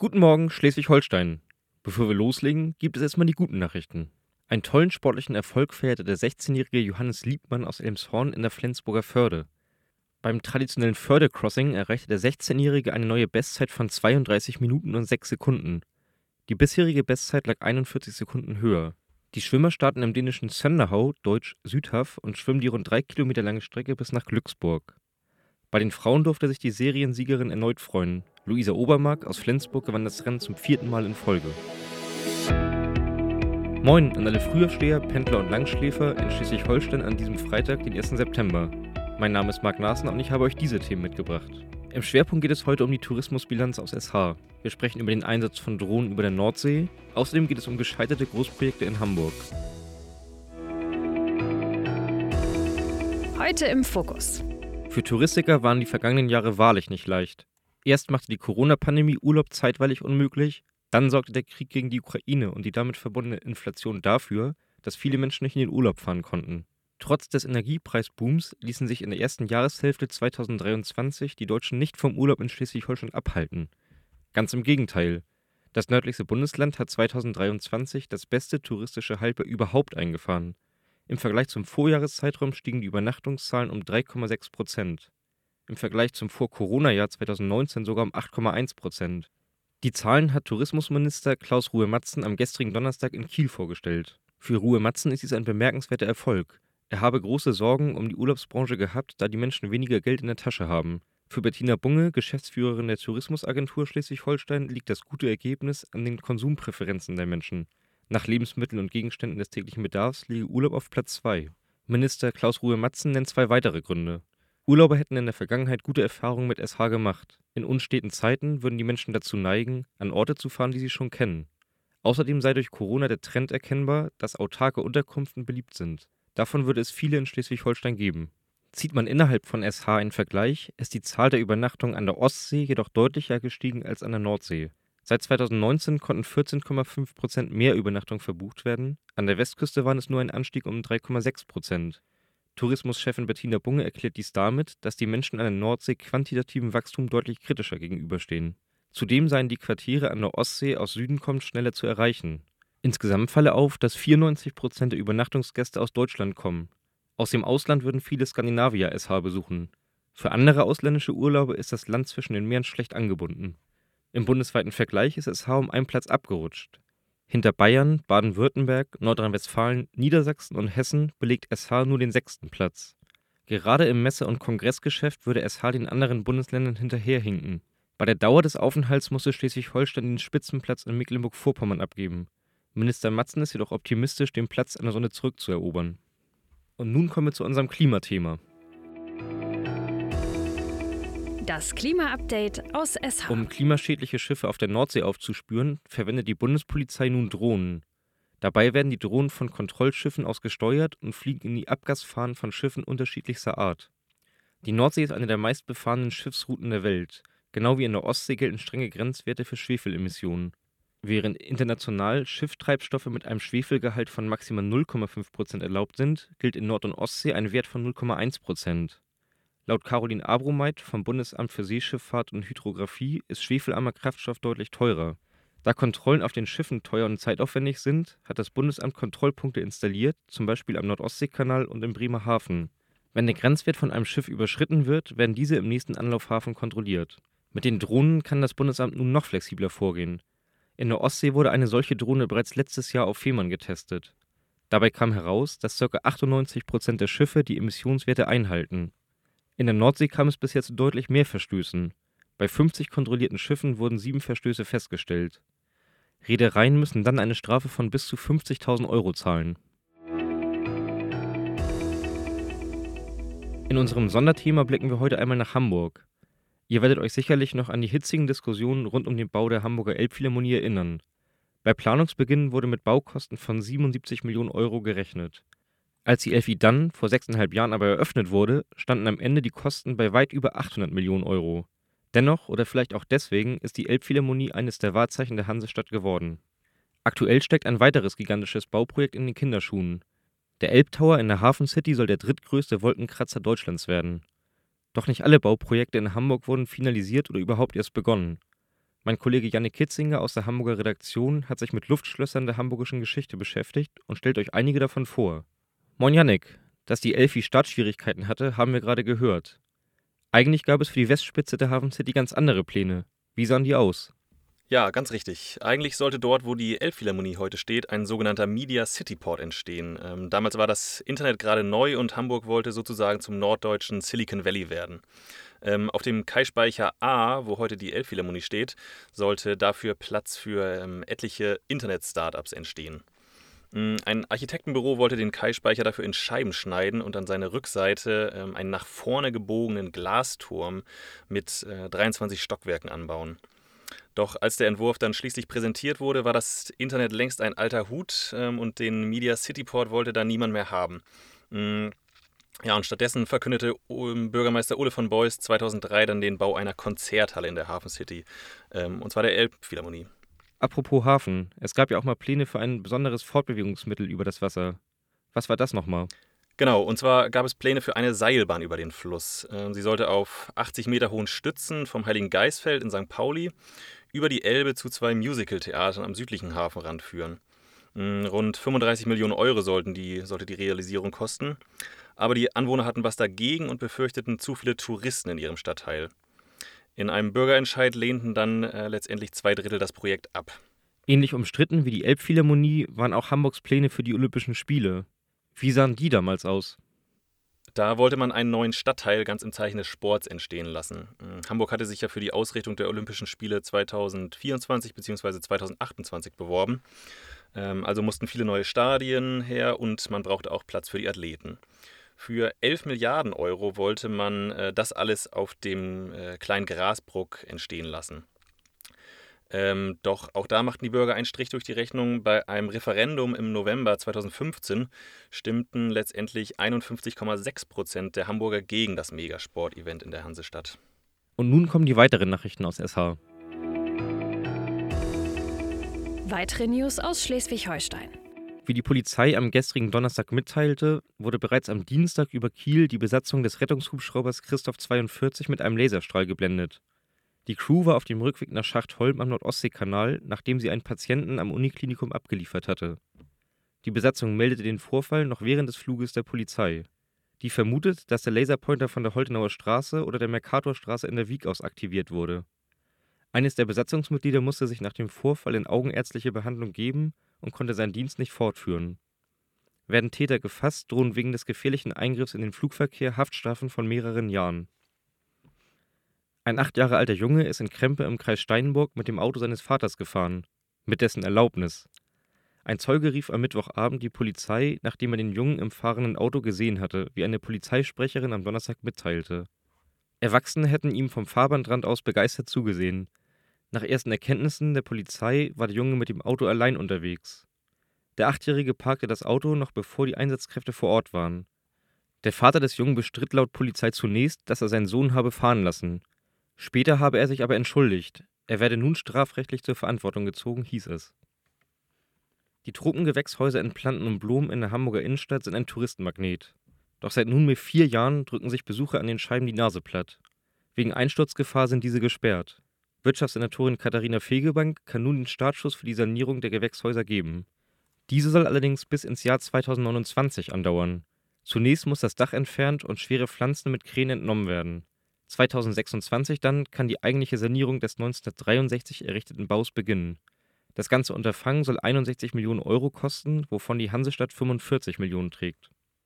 Guten Morgen, Schleswig-Holstein. Bevor wir loslegen, gibt es erstmal die guten Nachrichten. Einen tollen sportlichen Erfolg feierte der 16-jährige Johannes Liebmann aus Elmshorn in der Flensburger Förde. Beim traditionellen Förde-Crossing erreichte der 16-jährige eine neue Bestzeit von 32 Minuten und 6 Sekunden. Die bisherige Bestzeit lag 41 Sekunden höher. Die Schwimmer starten im dänischen Sønderhov, deutsch Südhaff, und schwimmen die rund 3 Kilometer lange Strecke bis nach Glücksburg. Bei den Frauen durfte sich die Seriensiegerin erneut freuen. Luisa Obermark aus Flensburg gewann das Rennen zum 4. Mal in Folge. Moin an alle Frühaufsteher, Pendler und Langschläfer in Schleswig-Holstein an diesem Freitag, den 1. September. Mein Name ist Marc Nasner und ich habe euch diese Themen mitgebracht. Im Schwerpunkt geht es heute um die Tourismusbilanz aus SH. Wir sprechen über den Einsatz von Drohnen über der Nordsee. Außerdem geht es um gescheiterte Großprojekte in Hamburg. Heute im Fokus. Für Touristiker waren die vergangenen Jahre wahrlich nicht leicht. Erst machte die Corona-Pandemie Urlaub zeitweilig unmöglich, dann sorgte der Krieg gegen die Ukraine und die damit verbundene Inflation dafür, dass viele Menschen nicht in den Urlaub fahren konnten. Trotz des Energiepreisbooms ließen sich in der ersten Jahreshälfte 2023 die Deutschen nicht vom Urlaub in Schleswig-Holstein abhalten. Ganz im Gegenteil. Das nördlichste Bundesland hat 2023 das beste touristische Halbjahr überhaupt eingefahren. Im Vergleich zum Vorjahreszeitraum stiegen die Übernachtungszahlen um 3,6%. Im Vergleich zum Vor-Corona-Jahr 2019 sogar um 8,1%. Die Zahlen hat Tourismusminister Klaus Ruhe-Matzen am gestrigen Donnerstag in Kiel vorgestellt. Für Ruhe-Matzen ist dies ein bemerkenswerter Erfolg. Er habe große Sorgen um die Urlaubsbranche gehabt, da die Menschen weniger Geld in der Tasche haben. Für Bettina Bunge, Geschäftsführerin der Tourismusagentur Schleswig-Holstein, liegt das gute Ergebnis an den Konsumpräferenzen der Menschen. Nach Lebensmitteln und Gegenständen des täglichen Bedarfs liege Urlaub auf Platz 2. Minister Klaus Ruhe-Matzen nennt 2 weitere Gründe. Urlauber hätten in der Vergangenheit gute Erfahrungen mit SH gemacht. In unsteten Zeiten würden die Menschen dazu neigen, an Orte zu fahren, die sie schon kennen. Außerdem sei durch Corona der Trend erkennbar, dass autarke Unterkünfte beliebt sind. Davon würde es viele in Schleswig-Holstein geben. Zieht man innerhalb von SH einen Vergleich, ist die Zahl der Übernachtungen an der Ostsee jedoch deutlicher gestiegen als an der Nordsee. Seit 2019 konnten 14,5% mehr Übernachtungen verbucht werden, an der Westküste waren es nur ein Anstieg um 3,6%. Tourismuschefin Bettina Bunge erklärt dies damit, dass die Menschen an der Nordsee quantitativem Wachstum deutlich kritischer gegenüberstehen. Zudem seien die Quartiere an der Ostsee aus Süden kommend schneller zu erreichen. Insgesamt falle auf, dass 94% der Übernachtungsgäste aus Deutschland kommen. Aus dem Ausland würden viele Skandinavier SH besuchen. Für andere ausländische Urlauber ist das Land zwischen den Meeren schlecht angebunden. Im bundesweiten Vergleich ist SH um einen Platz abgerutscht. Hinter Bayern, Baden-Württemberg, Nordrhein-Westfalen, Niedersachsen und Hessen belegt SH nur den 6. Platz. Gerade im Messe- und Kongressgeschäft würde SH den anderen Bundesländern hinterherhinken. Bei der Dauer des Aufenthalts musste Schleswig-Holstein den Spitzenplatz in Mecklenburg-Vorpommern abgeben. Minister Matzen ist jedoch optimistisch, den Platz an der Sonne zurückzuerobern. Und nun kommen wir zu unserem Klimathema. Das Klima-Update aus SH. Um klimaschädliche Schiffe auf der Nordsee aufzuspüren, verwendet die Bundespolizei nun Drohnen. Dabei werden die Drohnen von Kontrollschiffen aus gesteuert und fliegen in die Abgasfahnen von Schiffen unterschiedlichster Art. Die Nordsee ist eine der meistbefahrenen Schiffsrouten der Welt. Genau wie in der Ostsee gelten strenge Grenzwerte für Schwefelemissionen. Während international Schifftreibstoffe mit einem Schwefelgehalt von maximal 0,5% erlaubt sind, gilt in Nord- und Ostsee ein Wert von 0,1%. Laut Caroline Abromeit vom Bundesamt für Seeschifffahrt und Hydrographie ist schwefelarmer Kraftstoff deutlich teurer. Da Kontrollen auf den Schiffen teuer und zeitaufwendig sind, hat das Bundesamt Kontrollpunkte installiert, zum Beispiel am Nordostseekanal und im Bremerhaven. Wenn der Grenzwert von einem Schiff überschritten wird, werden diese im nächsten Anlaufhafen kontrolliert. Mit den Drohnen kann das Bundesamt nun noch flexibler vorgehen. In der Ostsee wurde eine solche Drohne bereits letztes Jahr auf Fehmarn getestet. Dabei kam heraus, dass ca. 98% der Schiffe die Emissionswerte einhalten. In der Nordsee kam es bisher zu deutlich mehr Verstößen. Bei 50 kontrollierten Schiffen wurden 7 Verstöße festgestellt. Reedereien müssen dann eine Strafe von bis zu 50.000 Euro zahlen. In unserem Sonderthema blicken wir heute einmal nach Hamburg. Ihr werdet euch sicherlich noch an die hitzigen Diskussionen rund um den Bau der Hamburger Elbphilharmonie erinnern. Bei Planungsbeginn wurde mit Baukosten von 77 Millionen Euro gerechnet. Als die Elfi dann vor 6,5 Jahren aber eröffnet wurde, standen am Ende die Kosten bei weit über 800 Millionen Euro. Dennoch, oder vielleicht auch deswegen, ist die Elbphilharmonie eines der Wahrzeichen der Hansestadt geworden. Aktuell steckt ein weiteres gigantisches Bauprojekt in den Kinderschuhen. Der Elbtower in der Hafen City soll der drittgrößte Wolkenkratzer Deutschlands werden. Doch nicht alle Bauprojekte in Hamburg wurden finalisiert oder überhaupt erst begonnen. Aktuell steckt ein weiteres gigantisches Bauprojekt in den Kinderschuhen. Der Elbtower in der Hafen City soll der drittgrößte Wolkenkratzer Deutschlands werden. Doch nicht alle Bauprojekte in Hamburg wurden finalisiert oder überhaupt erst begonnen. Mein Kollege Jannik Kitzinger aus der Hamburger Redaktion hat sich mit Luftschlössern der hamburgischen Geschichte beschäftigt und stellt euch einige davon vor. Moin Jannik, dass die Elfi Startschwierigkeiten hatte, haben wir gerade gehört. Eigentlich gab es für die Westspitze der Hafen City ganz andere Pläne. Wie sahen die aus? Ja, ganz richtig. Eigentlich sollte dort, wo die Elbphilharmonie heute steht, ein sogenannter Media City Port entstehen. Damals war das Internet gerade neu und Hamburg wollte sozusagen zum norddeutschen Silicon Valley werden. Auf dem Kai-Speicher A, wo heute die Elbphilharmonie steht, sollte dafür Platz für etliche Internet-Startups entstehen. Ein Architektenbüro wollte den Kai-Speicher dafür in Scheiben schneiden und an seine Rückseite einen nach vorne gebogenen Glasturm mit 23 Stockwerken anbauen. Doch als der Entwurf dann schließlich präsentiert wurde, war das Internet längst ein alter Hut und den Media City Port wollte da niemand mehr haben. Ja, und stattdessen verkündete Bürgermeister Ole von Beust 2003 dann den Bau einer Konzerthalle in der Hafen City, und zwar der Elbphilharmonie. Apropos Hafen, es gab ja auch mal Pläne für ein besonderes Fortbewegungsmittel über das Wasser. Was war das nochmal? Genau, und zwar gab es Pläne für eine Seilbahn über den Fluss. Sie sollte auf 80 Meter hohen Stützen vom Heiligen Geistfeld in St. Pauli über die Elbe zu 2 Musical-Theatern am südlichen Hafenrand führen. Rund 35 Millionen Euro sollte die Realisierung kosten. Aber die Anwohner hatten was dagegen und befürchteten zu viele Touristen in ihrem Stadtteil. In einem Bürgerentscheid lehnten dann letztendlich 2/3 das Projekt ab. Ähnlich umstritten wie die Elbphilharmonie waren auch Hamburgs Pläne für die Olympischen Spiele. Wie sahen die damals aus? Da wollte man einen neuen Stadtteil ganz im Zeichen des Sports entstehen lassen. Hamburg hatte sich ja für die Ausrichtung der Olympischen Spiele 2024 bzw. 2028 beworben. Also mussten viele neue Stadien her und man brauchte auch Platz für die Athleten. Für 11 Milliarden Euro wollte man das alles auf dem kleinen Grasbruck entstehen lassen. Doch auch da machten die Bürger einen Strich durch die Rechnung. Bei einem Referendum im November 2015 stimmten letztendlich 51,6% der Hamburger gegen das Megasport-Event in der Hansestadt. Und nun kommen die weiteren Nachrichten aus SH. Weitere News aus Schleswig-Holstein. Wie die Polizei am gestrigen Donnerstag mitteilte, wurde bereits am Dienstag über Kiel die Besatzung des Rettungshubschraubers Christoph 42 mit einem Laserstrahl geblendet. Die Crew war auf dem Rückweg nach Schachtholm am Nordostseekanal, nachdem sie einen Patienten am Uniklinikum abgeliefert hatte. Die Besatzung meldete den Vorfall noch während des Fluges der Polizei. Die vermutet, dass der Laserpointer von der Holtenauer Straße oder der Mercatorstraße in der Wiek aus aktiviert wurde. Eines der Besatzungsmitglieder musste sich nach dem Vorfall in augenärztliche Behandlung geben und konnte seinen Dienst nicht fortführen. Werden Täter gefasst, drohen wegen des gefährlichen Eingriffs in den Flugverkehr Haftstrafen von mehreren Jahren. Ein 8 Jahre alter Junge ist in Krempe im Kreis Steinburg mit dem Auto seines Vaters gefahren, mit dessen Erlaubnis. Ein Zeuge rief am Mittwochabend die Polizei, nachdem er den Jungen im fahrenden Auto gesehen hatte, wie eine Polizeisprecherin am Donnerstag mitteilte. Erwachsene hätten ihm vom Fahrbahnrand aus begeistert zugesehen. Nach ersten Erkenntnissen der Polizei war der Junge mit dem Auto allein unterwegs. Der 8-Jährige parkte das Auto noch bevor die Einsatzkräfte vor Ort waren. Der Vater des Jungen bestritt laut Polizei zunächst, dass er seinen Sohn habe fahren lassen. Später habe er sich aber entschuldigt. Er werde nun strafrechtlich zur Verantwortung gezogen, hieß es. Die Tropengewächshäuser in Planten und Blumen in der Hamburger Innenstadt sind ein Touristenmagnet. Doch seit nunmehr 4 Jahren drücken sich Besucher an den Scheiben die Nase platt. Wegen Einsturzgefahr sind diese gesperrt. Wirtschaftssenatorin Katharina Fegebank kann nun den Startschuss für die Sanierung der Gewächshäuser geben. Diese soll allerdings bis ins Jahr 2029 andauern. Zunächst muss das Dach entfernt und schwere Pflanzen mit Kränen entnommen werden. 2026 dann kann die eigentliche Sanierung des 1963 errichteten Baus beginnen. Das ganze Unterfangen soll 61 Millionen Euro kosten, wovon die Hansestadt 45 Millionen trägt.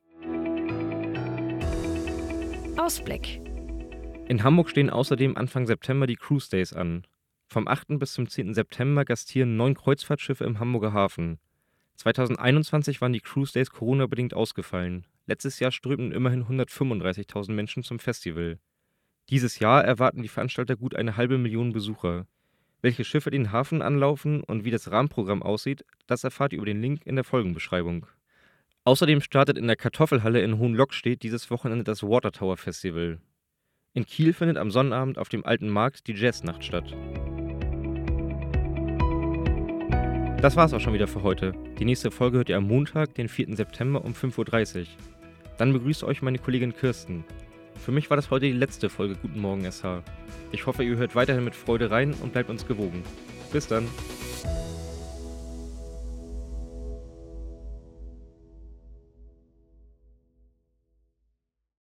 Ausblick. In Hamburg stehen außerdem Anfang September die Cruise Days an. Vom 8. bis zum 10. September gastieren 9 Kreuzfahrtschiffe im Hamburger Hafen. 2021 waren die Cruise Days Corona-bedingt ausgefallen. Letztes Jahr strömten immerhin 135.000 Menschen zum Festival. Dieses Jahr erwarten die Veranstalter gut 500.000 Besucher. Welche Schiffe den Hafen anlaufen und wie das Rahmenprogramm aussieht, das erfahrt ihr über den Link in der Folgenbeschreibung. Außerdem startet in der Kartoffelhalle in Hohenlockstedt dieses Wochenende das Water Tower Festival. In Kiel findet am Sonnabend auf dem Alten Markt die Jazznacht statt. Das war's auch schon wieder für heute. Die nächste Folge hört ihr am Montag, den 4. September um 5:30 Uhr. Dann begrüßt euch meine Kollegin Kirsten. Für mich war das heute die letzte Folge Guten Morgen SH. Ich hoffe, ihr hört weiterhin mit Freude rein und bleibt uns gewogen. Bis dann.